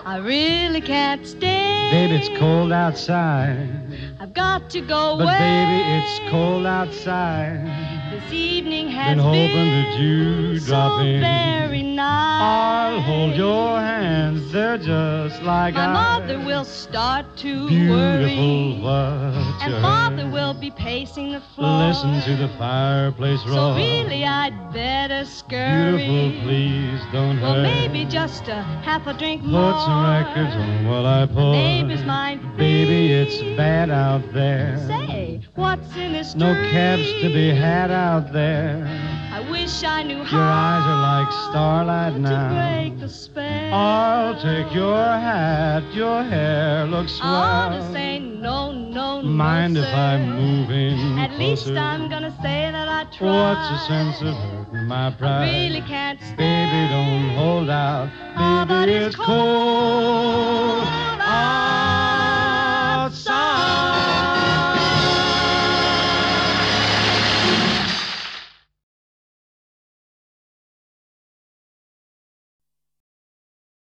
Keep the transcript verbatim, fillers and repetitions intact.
I really can't stay. Baby, it's cold outside. I've got to go But away. baby, it's cold outside. This evening has Been hoping that you so drop in. very nice. I'll hold your hands, they're just like My ice. mother will start to Beautiful, worry, what and you're father will be pacing the floor. Listen to the fireplace roar. So really I'd better scurry. Beautiful, please don't Well, hurry. maybe just a half a drink more. Put some records on while I pour. Neighbors might Baby, it's bad out there. say, what's in this No drink? cabs to be had out there. I wish I knew how Your eyes are like starlight to now. break the spell. I'll take your hat, your hair looks swell. I ought to say no, no, no, Mind if sir. I'm moving At least closer? I'm gonna say that I tried. What's the sense of hurting my pride? I really can't stay. Baby, don't hold out. Ah, but Baby, it's it's cold